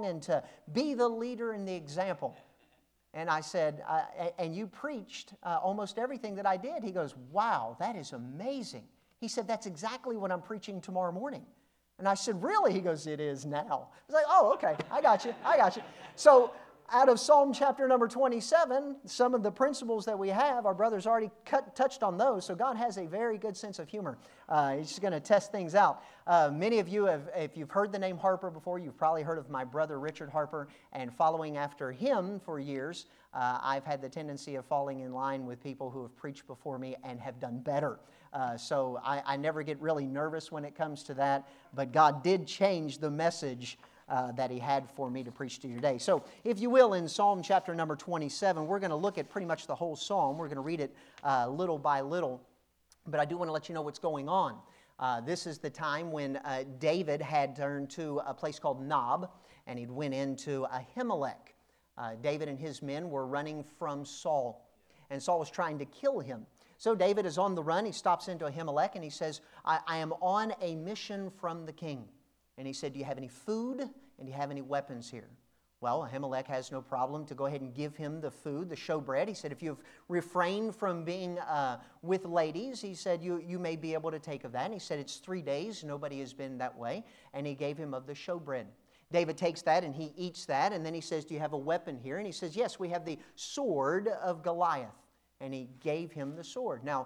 along and to be the leader and the example. And I said, and you preached almost everything that I did. He goes, wow, that is amazing. He said, that's exactly what I'm preaching tomorrow morning. And I said, really? He goes, it is now. I was like, oh, okay, I got you. So out of Psalm chapter number 27, some of the principles that we have, our brother's already touched on those, so God has a very good sense of humor. He's just going to test things out. Many of you, if you've heard the name Harper before, you've probably heard of my brother Richard Harper, and following after him for years, I've had the tendency of falling in line with people who have preached before me and have done better. So I never get really nervous when it comes to that, but God did change the message that He had for me to preach to you today. So, if you will, in Psalm chapter number 27, we're going to look at pretty much the whole psalm. We're going to read it little by little, but I do want to let you know what's going on. This is the time when David had turned to a place called Nob, and he went into Ahimelech. David and his men were running from Saul, and Saul was trying to kill him. So David is on the run. He stops into Ahimelech, and he says, I am on a mission from the king. And he said, do you have any food and do you have any weapons here? Well, Ahimelech has no problem to go ahead and give him the food, the showbread. He said, if you've refrained from being with ladies, he said, you may be able to take of that. And he said, it's 3 days. Nobody has been that way. And he gave him of the showbread. David takes that and he eats that. And then he says, do you have a weapon here? And he says, yes, we have the sword of Goliath. And he gave him the sword. Now,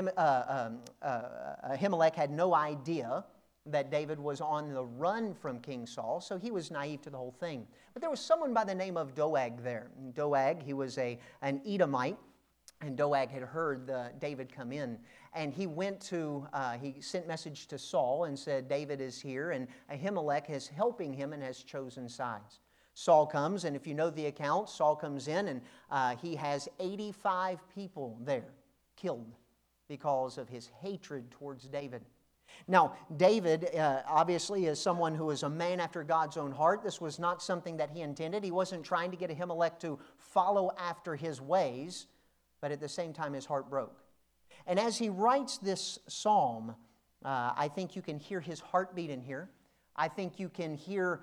Ahimelech had no idea that David was on the run from King Saul, so he was naive to the whole thing. But there was someone by the name of Doeg there. And Doeg, he was an Edomite, and Doeg had heard David come in. And he he sent message to Saul and said, David is here, and Ahimelech is helping him and has chosen sides. Saul comes, and if you know the account, Saul comes in, and he has 85 people there killed because of his hatred towards David. Now, David, obviously, is someone who is a man after God's own heart. This was not something that he intended. He wasn't trying to get Ahimelech to follow after his ways, but at the same time, his heart broke. And as he writes this psalm, I think you can hear his heartbeat in here. I think you can hear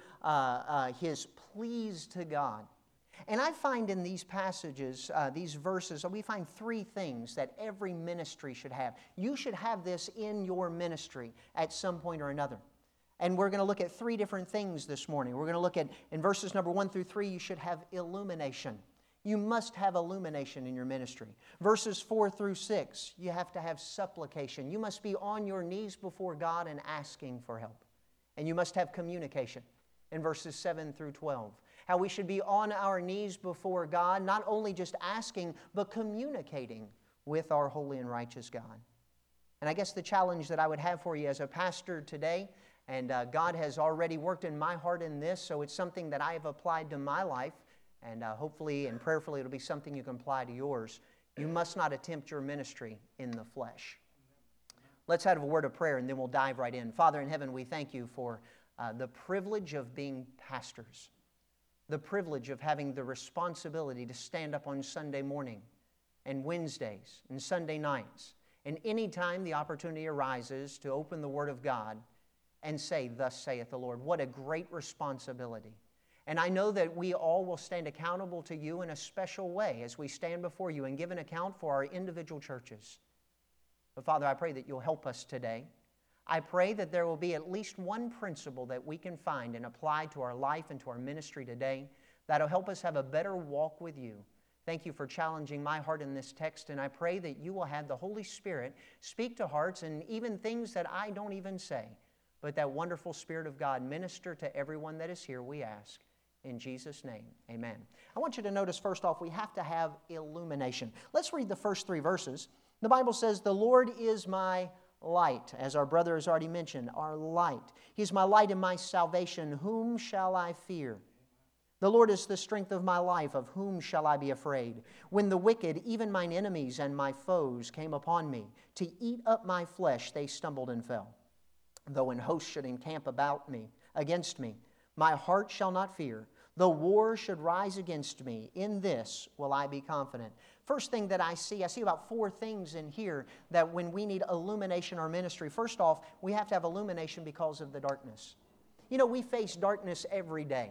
his pleas to God. And I find in these passages, these verses, we find 3 things that every ministry should have. You should have this in your ministry at some point or another. And we're going to look at 3 different things this morning. We're going to look at, in verses number 1 through 3, you should have illumination. You must have illumination in your ministry. Verses 4 through 6, you have to have supplication. You must be on your knees before God and asking for help. And you must have communication in verses 7 through 12. How we should be on our knees before God, not only just asking, but communicating with our holy and righteous God. And I guess the challenge that I would have for you as a pastor today, and God has already worked in my heart in this, so it's something that I have applied to my life, and hopefully and prayerfully it'll be something you can apply to yours. You must not attempt your ministry in the flesh. Let's have a word of prayer, and then we'll dive right in. Father in heaven, we thank you for the privilege of being pastors. The privilege of having the responsibility to stand up on Sunday morning and Wednesdays and Sunday nights and any time the opportunity arises to open the Word of God and say, thus saith the Lord. What a great responsibility. And I know that we all will stand accountable to you in a special way as we stand before you and give an account for our individual churches. But Father, I pray that you'll help us today. I pray that there will be at least one principle that we can find and apply to our life and to our ministry today that'll help us have a better walk with you. Thank you for challenging my heart in this text, and I pray that you will have the Holy Spirit speak to hearts and even things that I don't even say, but that wonderful Spirit of God minister to everyone that is here, we ask. In Jesus' name, amen. I want you to notice, first off, we have to have illumination. Let's read the first 3 verses. The Bible says, the Lord is my light, as our brother has already mentioned, our light. He is my light and my salvation. Whom shall I fear? The Lord is the strength of my life. Of whom shall I be afraid? When the wicked, even mine enemies and my foes, came upon me, to eat up my flesh, they stumbled and fell. Though an host should encamp about me, against me, my heart shall not fear. Though war should rise against me, in this will I be confident. First thing that I see about 4 things in here that when we need illumination in our ministry. First off, we have to have illumination because of the darkness. You know, we face darkness every day.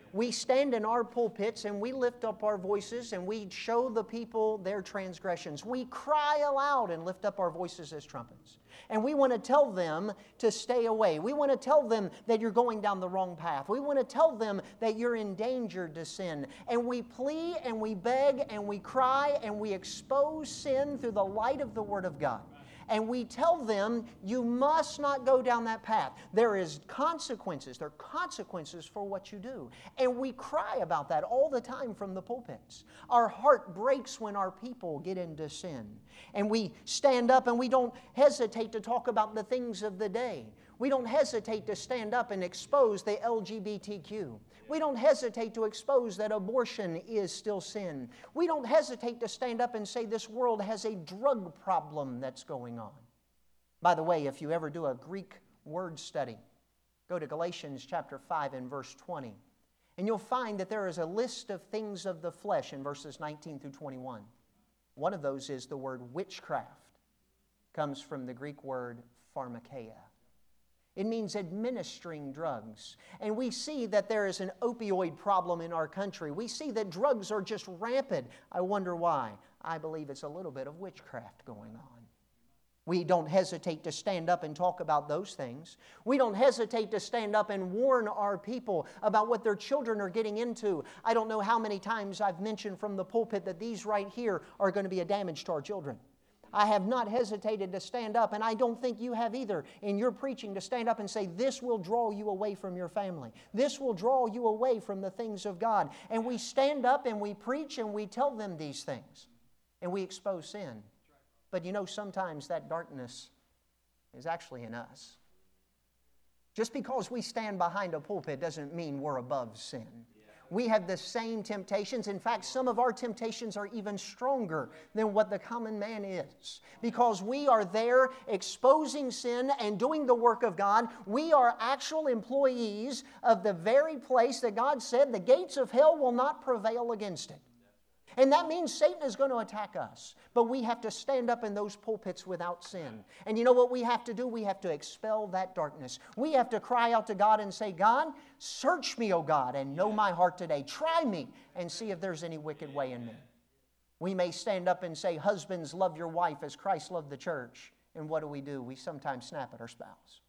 We stand in our pulpits and we lift up our voices and we show the people their transgressions. We cry aloud and lift up our voices as trumpets. And we want to tell them to stay away. We want to tell them that you're going down the wrong path. We want to tell them that you're endangered to sin. And we plead and we beg and we cry and we expose sin through the light of the Word of God. And we tell them, you must not go down that path. There is consequences. There are consequences for what you do. And we cry about that all the time from the pulpits. Our heart breaks when our people get into sin. And we stand up and we don't hesitate to talk about the things of the day. We don't hesitate to stand up and expose the LGBTQ. We don't hesitate to expose that abortion is still sin. We don't hesitate to stand up and say this world has a drug problem that's going on. By the way, if you ever do a Greek word study, go to Galatians chapter 5 and verse 20. And you'll find that there is a list of things of the flesh in verses 19 through 21. One of those is the word witchcraft. It comes from the Greek word pharmakeia. It means administering drugs. And we see that there is an opioid problem in our country. We see that drugs are just rampant. I wonder why. I believe it's a little bit of witchcraft going on. We don't hesitate to stand up and talk about those things. We don't hesitate to stand up and warn our people about what their children are getting into. I don't know how many times I've mentioned from the pulpit that these right here are going to be a damage to our children. I have not hesitated to stand up, and I don't think you have either, in your preaching, to stand up and say, this will draw you away from your family. This will draw you away from the things of God. And we stand up and we preach and we tell them these things. And we expose sin. But you know, sometimes that darkness is actually in us. Just because we stand behind a pulpit doesn't mean we're above sin. We have the same temptations. In fact, some of our temptations are even stronger than what the common man is. Because we are there exposing sin and doing the work of God. We are actual employees of the very place that God said the gates of hell will not prevail against it. And that means Satan is going to attack us. But we have to stand up in those pulpits without sin. And you know what we have to do? We have to expel that darkness. We have to cry out to God and say, God, search me, O God, and know my heart today. Try me and see if there's any wicked way in me. We may stand up and say, husbands, love your wife as Christ loved the church. And what do? We sometimes snap at our spouse.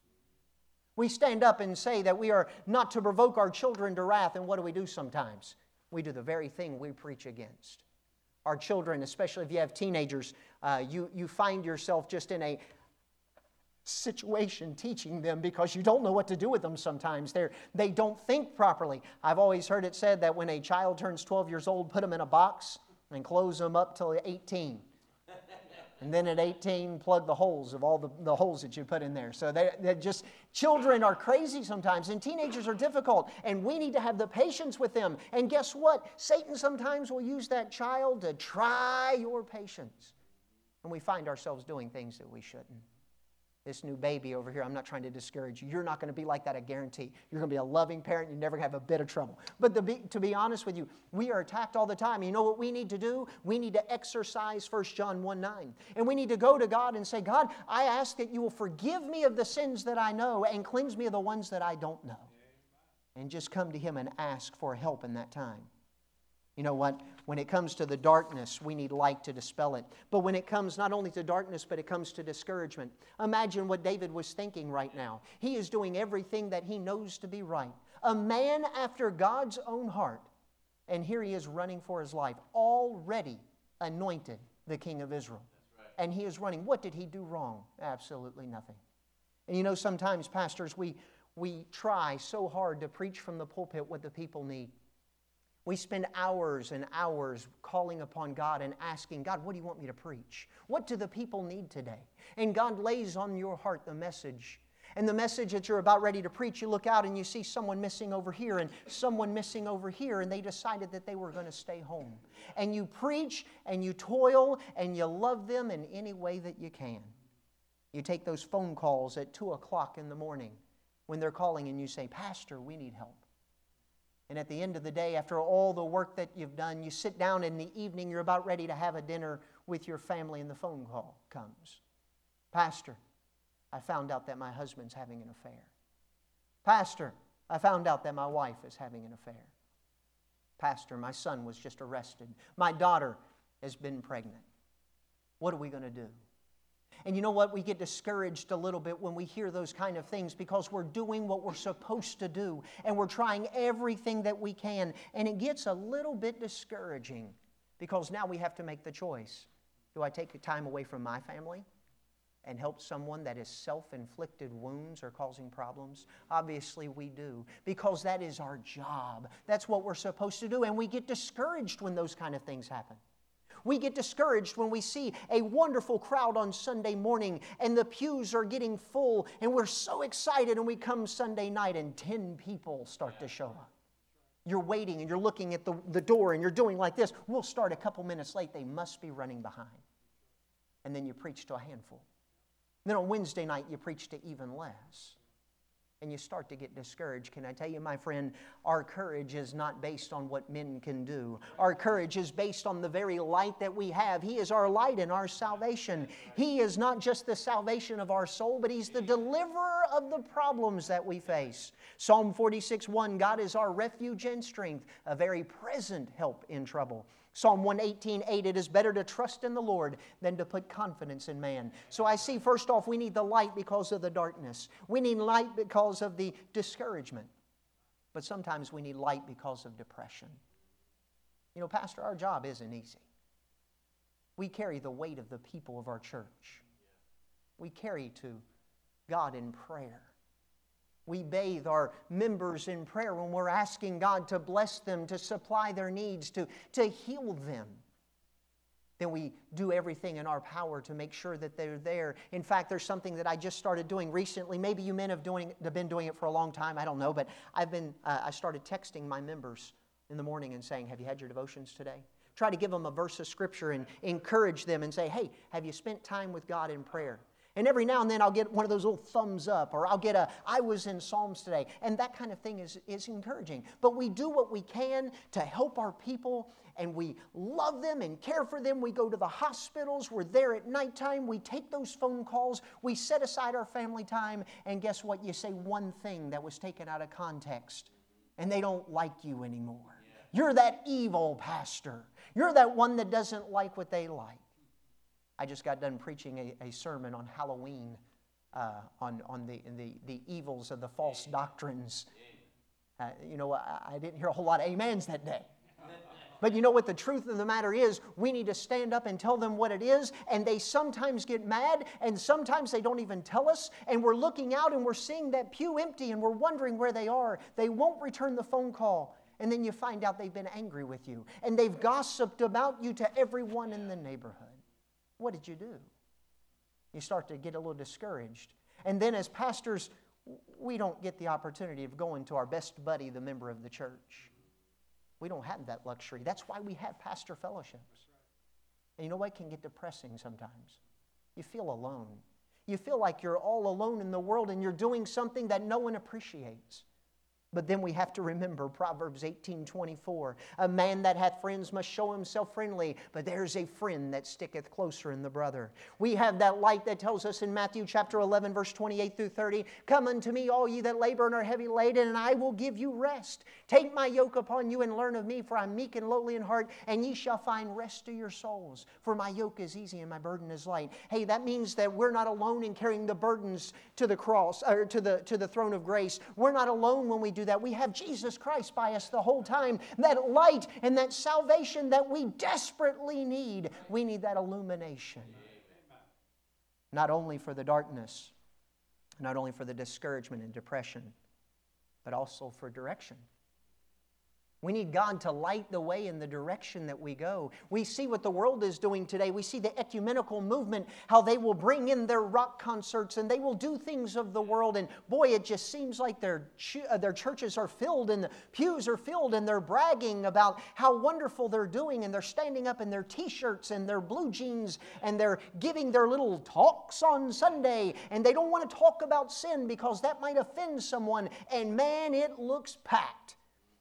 We stand up and say that we are not to provoke our children to wrath. And what do sometimes? We do the very thing we preach against. Our children, especially if you have teenagers, you find yourself just in a situation teaching them because you don't know what to do with them sometimes. They don't think properly. I've always heard it said that when a child turns 12 years old, put them in a box and close them up till 18. And then at 18, plug the holes of all the holes that you put in there. So they're just, children are crazy sometimes, and teenagers are difficult, and we need to have the patience with them. And guess what? Satan sometimes will use that child to try your patience. And we find ourselves doing things that we shouldn't. This new baby over here, I'm not trying to discourage you. You're not going to be like that, I guarantee. You're going to be a loving parent. You never have a bit of trouble. But to be honest with you, we are attacked all the time. You know what we need to do? We need to exercise 1 John 1:9. And we need to go to God and say, God, I ask that you will forgive me of the sins that I know and cleanse me of the ones that I don't know. And just come to Him and ask for help in that time. You know what? When it comes to the darkness, we need light to dispel it. But when it comes not only to darkness, but it comes to discouragement. Imagine what David was thinking right now. He is doing everything that he knows to be right. A man after God's own heart. And here he is running for his life. Already anointed the king of Israel. And he is running. What did he do wrong? Absolutely nothing. And you know, sometimes, pastors, we try so hard to preach from the pulpit what the people need. We spend hours and hours calling upon God and asking, God, what do you want me to preach? What do the people need today? And God lays on your heart the message. And the message that you're about ready to preach, you look out and you see someone missing over here and someone missing over here, and they decided that they were going to stay home. And you preach and you toil and you love them in any way that you can. You take those phone calls at 2 o'clock in the morning when they're calling and you say, Pastor, we need help. And at the end of the day, after all the work that you've done, you sit down in the evening, you're about ready to have a dinner with your family, and the phone call comes. Pastor, I found out that my husband's having an affair. Pastor, I found out that my wife is having an affair. Pastor, my son was just arrested. My daughter has been pregnant. What are we going to do? And you know what? We get discouraged a little bit when we hear those kind of things because we're doing what we're supposed to do and we're trying everything that we can. And it gets a little bit discouraging because now we have to make the choice. Do I take time away from my family and help someone that is self-inflicted wounds or causing problems? Obviously we do, because that is our job. That's what we're supposed to do, and we get discouraged when those kind of things happen. We get discouraged when we see a wonderful crowd on Sunday morning and the pews are getting full and we're so excited, and we come Sunday night and 10 people start to show up. You're waiting and you're looking at the door and you're doing like this. We'll start a couple minutes late. They must be running behind. And then you preach to a handful. Then on Wednesday night, you preach to even less. And you start to get discouraged. Can I tell you, my friend, our courage is not based on what men can do. Our courage is based on the very light that we have. He is our light and our salvation. He is not just the salvation of our soul, but He's the deliverer of the problems that we face. Psalm 46:1, God is our refuge and strength, a very present help in trouble. Psalm 118:8, it is better to trust in the Lord than to put confidence in man. So I see, first off, we need the light because of the darkness. We need light because of the discouragement. But sometimes we need light because of depression. You know, Pastor, our job isn't easy. We carry the weight of the people of our church. We carry to God in prayer. We bathe our members in prayer when we're asking God to bless them, to supply their needs, to heal them. Then we do everything in our power to make sure that they're there. In fact, there's something that I just started doing recently. Maybe you men have been doing it for a long time. I don't know. But I started texting my members in the morning and saying, have you had your devotions today? Try to give them a verse of Scripture and encourage them and say, hey, have you spent time with God in prayer? And every now and then I'll get one of those little thumbs up, or I'll get I was in Psalms today. And that kind of thing is encouraging. But we do what we can to help our people, and we love them and care for them. We go to the hospitals. We're there at nighttime. We take those phone calls. We set aside our family time. And guess what? You say one thing that was taken out of context, and they don't like you anymore. You're that evil pastor. You're that one that doesn't like what they like. I just got done preaching a sermon on Halloween, on the evils of the false doctrines. I didn't hear a whole lot of amens that day. But you know what the truth of the matter is? We need to stand up and tell them what it is, and they sometimes get mad, and sometimes they don't even tell us, and we're looking out and we're seeing that pew empty, and we're wondering where they are. They won't return the phone call, and then you find out they've been angry with you, and they've gossiped about you to everyone in the neighborhood. What did you do? You start to get a little discouraged. And then as pastors, we don't get the opportunity of going to our best buddy, the member of the church. We don't have that luxury. That's why we have pastor fellowships. And you know what? It can get depressing sometimes. You feel alone. You feel like you're all alone in the world and you're doing something that no one appreciates. But then we have to remember Proverbs 18:24. A man that hath friends must show himself friendly, but there's a friend that sticketh closer in the brother. We have that light that tells us in Matthew chapter 11, verse 28 through 30, come unto me, all ye that labor and are heavy laden, and I will give you rest. Take my yoke upon you and learn of me, for I'm meek and lowly in heart, and ye shall find rest to your souls. For my yoke is easy and my burden is light. Hey, that means that we're not alone in carrying the burdens to the cross, or to the throne of grace. We're not alone when we do that. We have Jesus Christ by us the whole time. That light and that salvation that we desperately need. We need that illumination. Not only for the darkness, not only for the discouragement and depression, but also for direction. We need God to light the way in the direction that we go. We see what the world is doing today. We see the ecumenical movement, how they will bring in their rock concerts and they will do things of the world. And boy, it just seems like their churches are filled and the pews are filled and they're bragging about how wonderful they're doing. And they're standing up in their t-shirts and their blue jeans and they're giving their little talks on Sunday. And they don't want to talk about sin because that might offend someone. And man, it looks packed.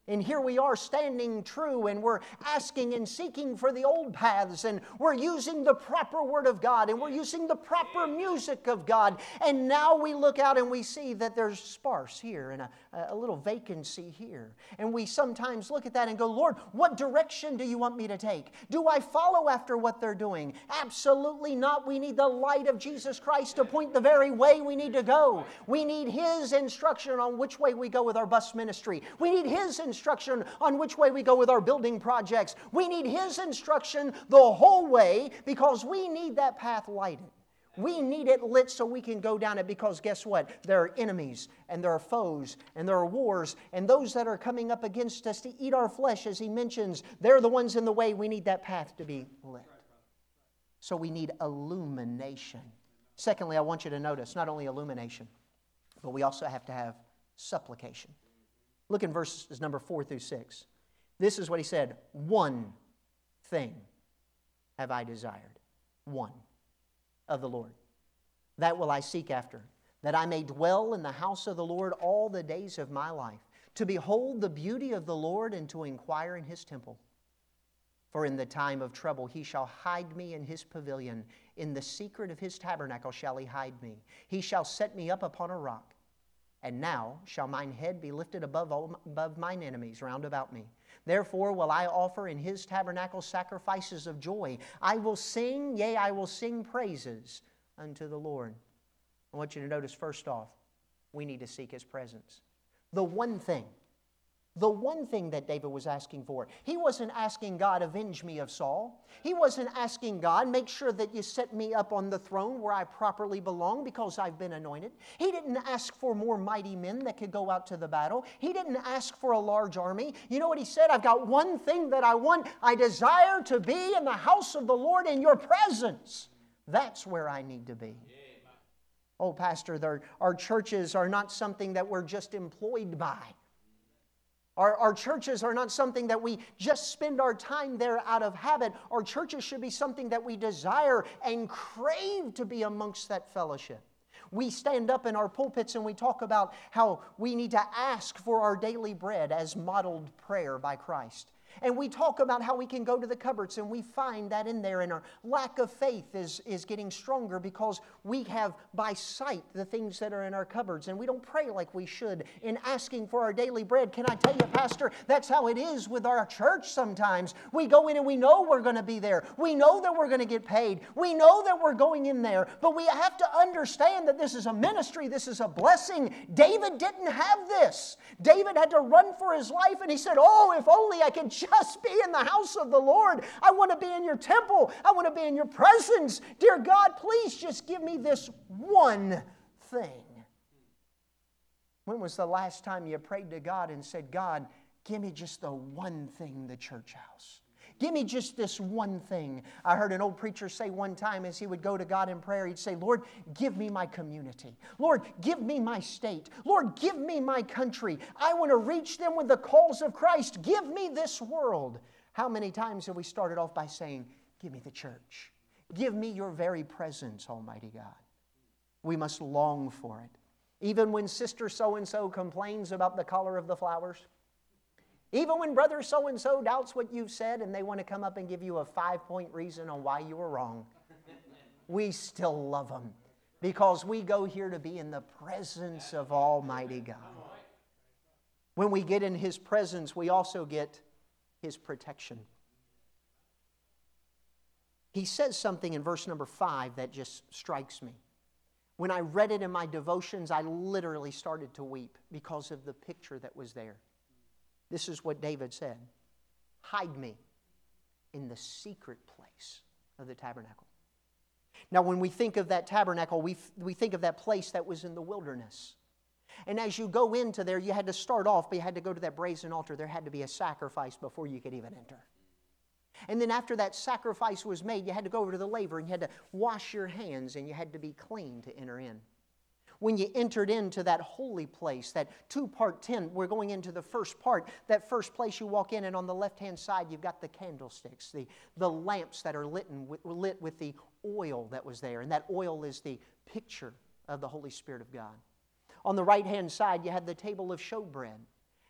And here we are standing true, and we're asking and seeking for the old paths, and we're using the proper Word of God, and we're using the proper music of God. And now we look out and we see that there's sparse here and a little vacancy here. And we sometimes look at that and go, Lord, what direction do you want me to take? Do I follow after what they're doing? Absolutely not. We need the light of Jesus Christ to point the very way we need to go. We need His instruction on which way we go with our bus ministry. We need His instruction on which way we go with our building projects. We need His instruction the whole way, because we need that path lighted. We need it lit so we can go down it, because guess what? There are enemies, and there are foes, and there are wars, and those that are coming up against us to eat our flesh, as he mentions, they're the ones in the way. We need that path to be lit. So we need illumination. Secondly, I want you to notice not only illumination, but we also have to have supplication. Look in verses number 4 through 6. This is what he said. One thing have I desired. One of the Lord. That will I seek after, that I may dwell in the house of the Lord all the days of my life, to behold the beauty of the Lord and to inquire in His temple. For in the time of trouble He shall hide me in His pavilion. In the secret of His tabernacle shall He hide me. He shall set me up upon a rock. And now shall mine head be lifted above mine enemies round about me. Therefore will I offer in His tabernacle sacrifices of joy. I will sing, yea, I will sing praises unto the Lord. I want you to notice, first off, we need to seek His presence. The one thing that David was asking for. He wasn't asking God, avenge me of Saul. He wasn't asking God, make sure that you set me up on the throne where I properly belong because I've been anointed. He didn't ask for more mighty men that could go out to the battle. He didn't ask for a large army. You know what he said? I've got one thing that I want. I desire to be in the house of the Lord in your presence. That's where I need to be. Oh, Pastor, our churches are not something that we're just employed by. Our churches are not something that we just spend our time there out of habit. Our churches should be something that we desire and crave to be amongst that fellowship. We stand up in our pulpits and we talk about how we need to ask for our daily bread as modeled prayer by Christ. And we talk about how we can go to the cupboards and we find that in there, and our lack of faith is getting stronger because we have by sight the things that are in our cupboards, and we don't pray like we should in asking for our daily bread. Can I tell you, Pastor, that's how it is with our church sometimes. We go in and we know we're going to be there. We know that we're going to get paid. We know that we're going in there, but we have to understand that this is a ministry. This is a blessing. David didn't have this. David had to run for his life, and he said, oh, if only I could just be in the house of the Lord. I want to be in your temple. I want to be in your presence. Dear God, please just give me this one thing. When was the last time you prayed to God and said, God, give me just the one thing, the church house? Give me just this one thing. I heard an old preacher say one time as he would go to God in prayer, he'd say, Lord, give me my community. Lord, give me my state. Lord, give me my country. I want to reach them with the calls of Christ. Give me this world. How many times have we started off by saying, give me the church. Give me your very presence, Almighty God. We must long for it. Even when Sister so-and-so complains about the color of the flowers, even when Brother so-and-so doubts what you've said and they want to come up and give you a 5-point reason on why you were wrong, we still love them because we go here to be in the presence of Almighty God. When we get in His presence, we also get His protection. He says something in verse number 5 that just strikes me. When I read it in my devotions, I literally started to weep because of the picture that was there. This is what David said. Hide me in the secret place of the tabernacle. Now, when we think of that tabernacle, we think of that place that was in the wilderness. And as you go into there, you had to start off, but you had to go to that brazen altar. There had to be a sacrifice before you could even enter. And then after that sacrifice was made, you had to go over to the laver and you had to wash your hands and you had to be clean to enter in. When you entered into that holy place, that 2-part tent, we're going into the first part. That first place you walk in, and on the left-hand side, you've got the candlesticks, the lamps that are lit with the oil that was there. And that oil is the picture of the Holy Spirit of God. On the right-hand side, you had the table of showbread.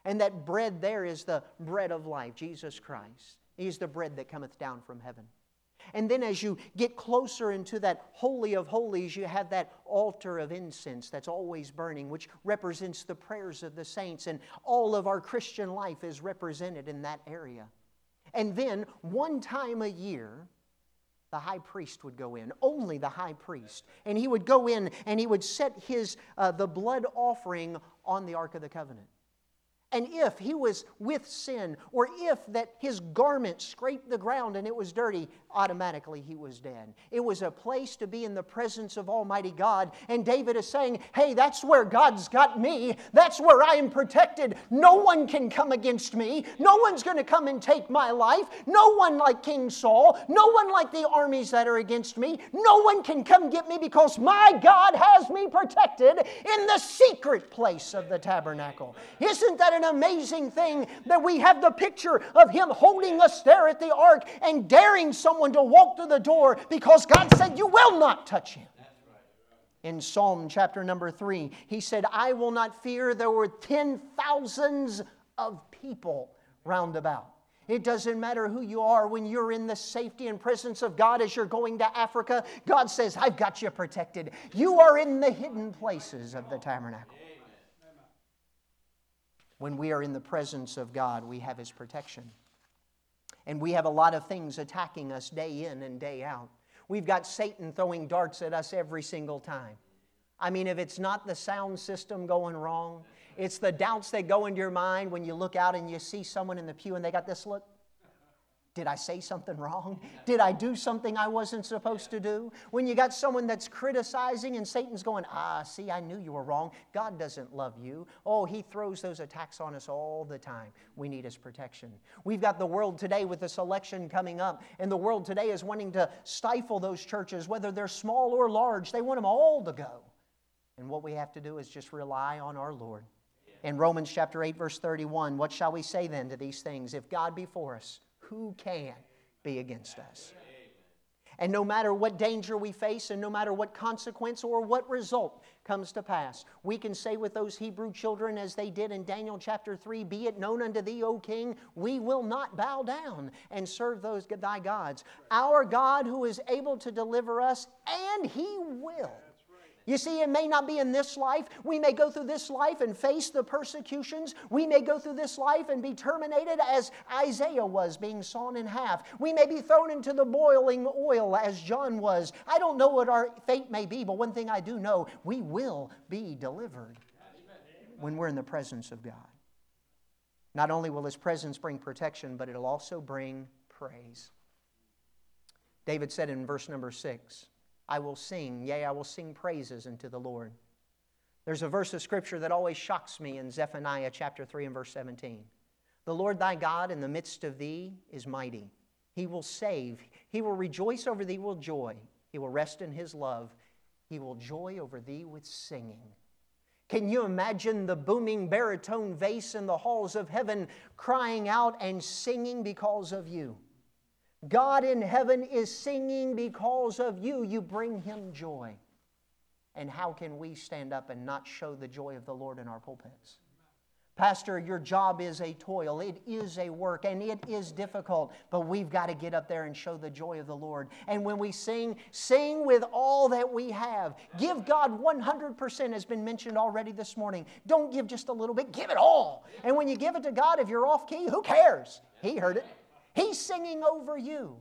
And that bread there is the bread of life, Jesus Christ. He's the bread that cometh down from heaven. And then as you get closer into that Holy of Holies, you have that altar of incense that's always burning, which represents the prayers of the saints. And all of our Christian life is represented in that area. And then, one time a year, the high priest would go in, only the high priest. And he would go in and he would set the blood offering on the Ark of the Covenant. And if he was with sin, or if that his garment scraped the ground and it was dirty, automatically he was dead. It was a place to be in the presence of Almighty God. And David is saying, hey, that's where God's got me. That's where I am protected. No one can come against me. No one's going to come and take my life. No one like King Saul. No one like the armies that are against me. No one can come get me because my God has me protected in the secret place of the tabernacle. Isn't that an amazing thing that we have the picture of Him holding us there at the ark and daring someone to walk through the door because God said, you will not touch him. In Psalm chapter number 3, He said, I will not fear. There were 10,000s of people round about. It doesn't matter who you are when you're in the safety and presence of God as you're going to Africa. God says, I've got you protected. You are in the hidden places of the tabernacle. When we are in the presence of God, we have His protection. And we have a lot of things attacking us day in and day out. We've got Satan throwing darts at us every single time. I mean, if it's not the sound system going wrong, it's the doubts that go into your mind when you look out and you see someone in the pew and they got this look. Did I say something wrong? Did I do something I wasn't supposed to do? When you got someone that's criticizing and Satan's going, see, I knew you were wrong. God doesn't love you. Oh, he throws those attacks on us all the time. We need His protection. We've got the world today with this election coming up, and the world today is wanting to stifle those churches, whether they're small or large. They want them all to go. And what we have to do is just rely on our Lord. In Romans chapter 8, verse 31, what shall we say then to these things? If God be for us, who can be against us? And no matter what danger we face and no matter what consequence or what result comes to pass, we can say with those Hebrew children as they did in Daniel chapter 3, be it known unto thee, O king, we will not bow down and serve those thy gods. Our God who is able to deliver us, and He will. You see, it may not be in this life. We may go through this life and face the persecutions. We may go through this life and be terminated as Isaiah was, being sawn in half. We may be thrown into the boiling oil as John was. I don't know what our fate may be, but one thing I do know, we will be delivered when we're in the presence of God. Not only will His presence bring protection, but it'll also bring praise. David said in verse number 6, I will sing, yea, I will sing praises unto the Lord. There's a verse of Scripture that always shocks me in Zephaniah chapter 3 and verse 17. The Lord thy God in the midst of thee is mighty. He will save. He will rejoice over thee with joy. He will rest in His love. He will joy over thee with singing. Can you imagine the booming baritone vase in the halls of heaven crying out and singing because of you? God in heaven is singing because of you. You bring Him joy. And how can we stand up and not show the joy of the Lord in our pulpits? Pastor, your job is a toil. It is a work, and it is difficult. But we've got to get up there and show the joy of the Lord. And when we sing, sing with all that we have. Give God 100%, has been mentioned already this morning. Don't give just a little bit. Give it all. And when you give it to God, if you're off key, who cares? He heard it. He's singing over you.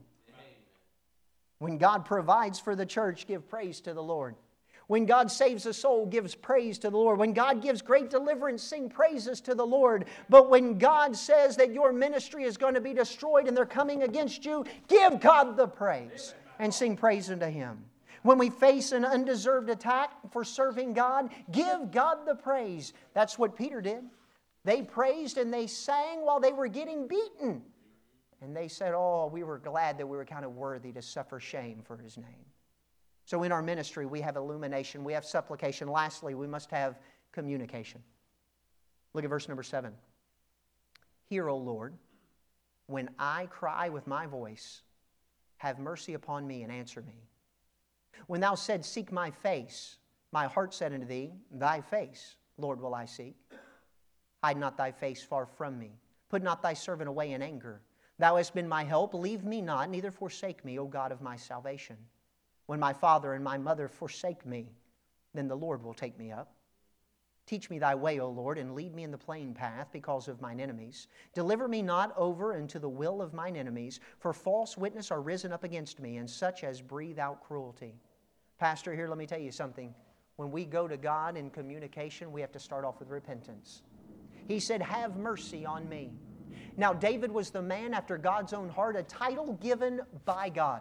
When God provides for the church, give praise to the Lord. When God saves a soul, gives praise to the Lord. When God gives great deliverance, sing praises to the Lord. But when God says that your ministry is going to be destroyed and they're coming against you, give God the praise and sing praise unto Him. When we face an undeserved attack for serving God, give God the praise. That's what Peter did. They praised and they sang while they were getting beaten. And they said, oh, we were glad that we were kind of worthy to suffer shame for His name. So in our ministry, we have illumination, we have supplication. Lastly, we must have communication. Look at verse number 7. Hear, O Lord, when I cry with my voice, have mercy upon me and answer me. When thou said, seek my face, my heart said unto thee, thy face, Lord, will I seek. Hide not thy face far from me. Put not thy servant away in anger. Thou hast been my help. Leave me not, neither forsake me, O God of my salvation. When my father and my mother forsake me, then the Lord will take me up. Teach me thy way, O Lord, and lead me in the plain path because of mine enemies. Deliver me not over into the will of mine enemies, for false witness are risen up against me, and such as breathe out cruelty. Pastor, here let me tell you something. When we go to God in communication, we have to start off with repentance. He said, have mercy on me. Now, David was the man after God's own heart, a title given by God.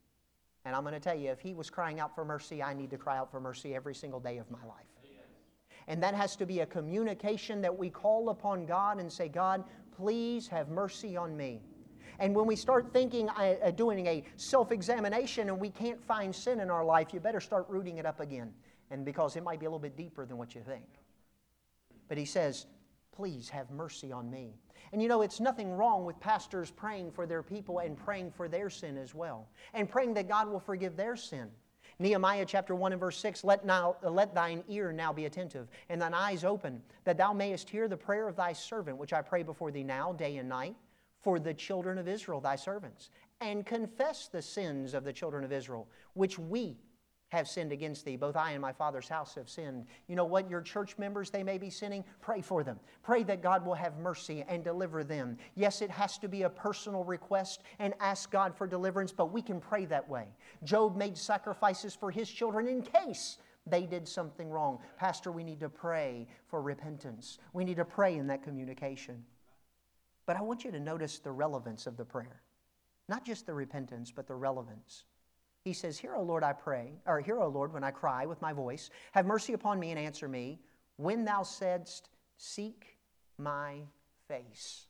And I'm going to tell you, if he was crying out for mercy, I need to cry out for mercy every single day of my life. And that has to be a communication that we call upon God and say, God, please have mercy on me. And when we start thinking, doing a self-examination and we can't find sin in our life, you better start rooting it up again. And because it might be a little bit deeper than what you think. But he says, please have mercy on me. And you know, it's nothing wrong with pastors praying for their people and praying for their sin as well. And praying that God will forgive their sin. Nehemiah chapter 1 and verse 6, let thine ear now be attentive, and thine eyes open, that thou mayest hear the prayer of thy servant, which I pray before thee now, day and night, for the children of Israel, thy servants, and confess the sins of the children of Israel, which we have sinned against thee. Both I and my father's house have sinned. You know what? Your church members, they may be sinning. Pray for them. Pray that God will have mercy and deliver them. Yes, it has to be a personal request and ask God for deliverance, but we can pray that way. Job made sacrifices for his children in case they did something wrong. Pastor, we need to pray for repentance. We need to pray in that communication. But I want you to notice the relevance of the prayer. Not just the repentance, but the relevance. He says, hear, O Lord, I pray, or hear, O Lord, when I cry with my voice. Have mercy upon me and answer me. When thou saidst, seek my face.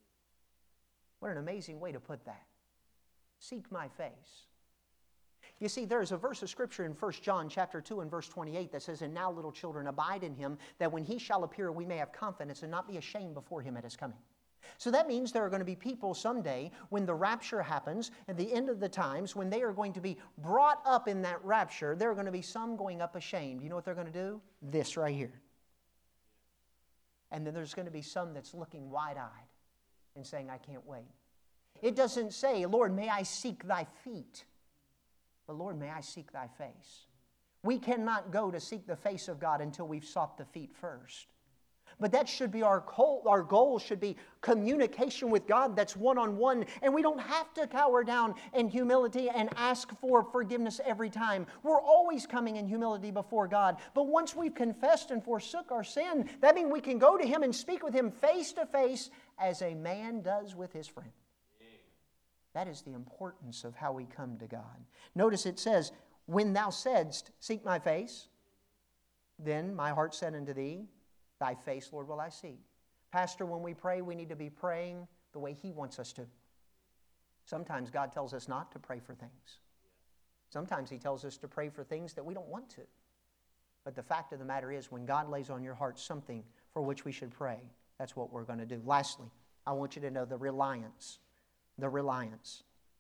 What an amazing way to put that. Seek my face. You see, there's a verse of Scripture in 1 John chapter 2 and verse 28 that says, and now, little children, abide in him, that when he shall appear, we may have confidence and not be ashamed before him at his coming. So that means there are going to be people someday when the rapture happens, at the end of the times, when they are going to be brought up in that rapture, there are going to be some going up ashamed. You know what they're going to do? This right here. And then there's going to be some that's looking wide-eyed and saying, I can't wait. It doesn't say, Lord, may I seek thy feet. But Lord, may I seek thy face. We cannot go to seek the face of God until we've sought the feet first. But that should be our goal. Our goal should be communication with God that's one-on-one. And we don't have to cower down in humility and ask for forgiveness every time. We're always coming in humility before God. But once we've confessed and forsook our sin, that means we can go to Him and speak with Him face to face as a man does with his friend. That is the importance of how we come to God. Notice it says, when thou saidst, seek my face, then my heart said unto thee, thy face, Lord, will I see. Pastor, when we pray, we need to be praying the way He wants us to. Sometimes God tells us not to pray for things. Sometimes He tells us to pray for things that we don't want to. But the fact of the matter is, when God lays on your heart something for which we should pray, that's what we're going to do. Lastly, I want you to know the reliance. The reliance.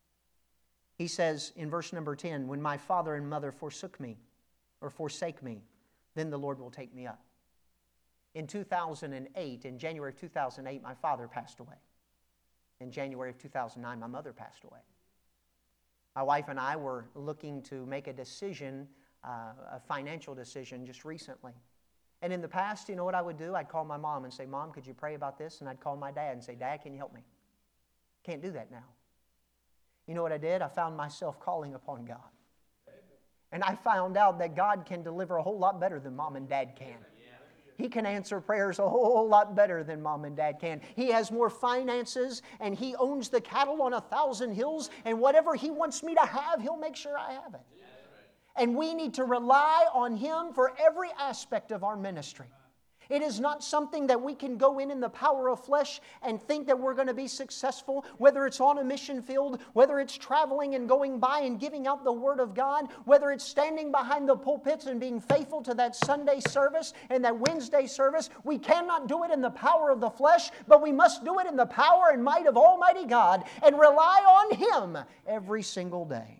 He says in verse number 10, when my father and mother forsook me, or forsake me, then the Lord will take me up. In 2008, in January of 2008, my father passed away. In January of 2009, my mother passed away. My wife and I were looking to make a decision, a financial decision, just recently. And in the past, you know what I would do? I'd call my mom and say, Mom, could you pray about this? And I'd call my dad and say, Dad, can you help me? Can't do that now. You know what I did? I found myself calling upon God. And I found out that God can deliver a whole lot better than Mom and Dad can. He can answer prayers a whole lot better than Mom and Dad can. He has more finances, and He owns the cattle on 1,000 hills, and whatever He wants me to have, He'll make sure I have it. And we need to rely on Him for every aspect of our ministry. It is not something that we can go in the power of flesh and think that we're going to be successful, whether it's on a mission field, whether it's traveling and going by and giving out the Word of God, whether it's standing behind the pulpits and being faithful to that Sunday service and that Wednesday service. We cannot do it in the power of the flesh, but we must do it in the power and might of Almighty God and rely on Him every single day.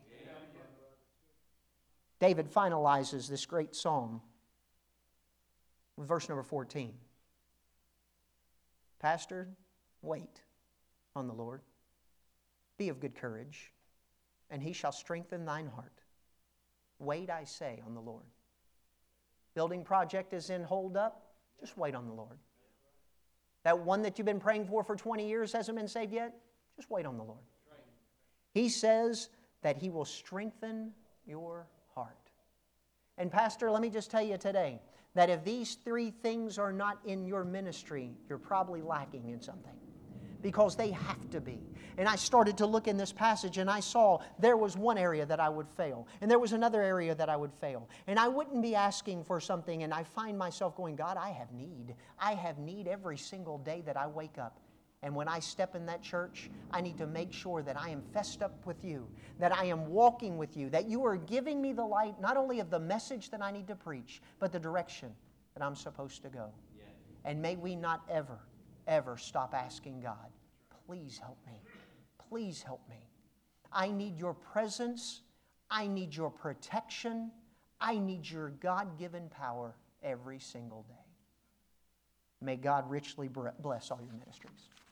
David finalizes this great psalm with verse number 14. Pastor, wait on the Lord. Be of good courage, and He shall strengthen thine heart. Wait, I say, on the Lord. Building project is in hold up. Just wait on the Lord. That one that you've been praying for 20 years hasn't been saved yet? Just wait on the Lord. He says that He will strengthen your heart. And Pastor, let me just tell you today that if these three things are not in your ministry, you're probably lacking in something. Because they have to be. And I started to look in this passage and I saw there was one area that I would fail. And there was another area that I would fail. And I wouldn't be asking for something and I find myself going, God, I have need. I have need every single day that I wake up. And when I step in that church, I need to make sure that I am fessed up with You, that I am walking with You, that You are giving me the light not only of the message that I need to preach, but the direction that I'm supposed to go. Yeah. And may we not ever stop asking God, please help me. Please help me. I need Your presence. I need Your protection. I need Your God-given power every single day. May God richly bless all your ministries.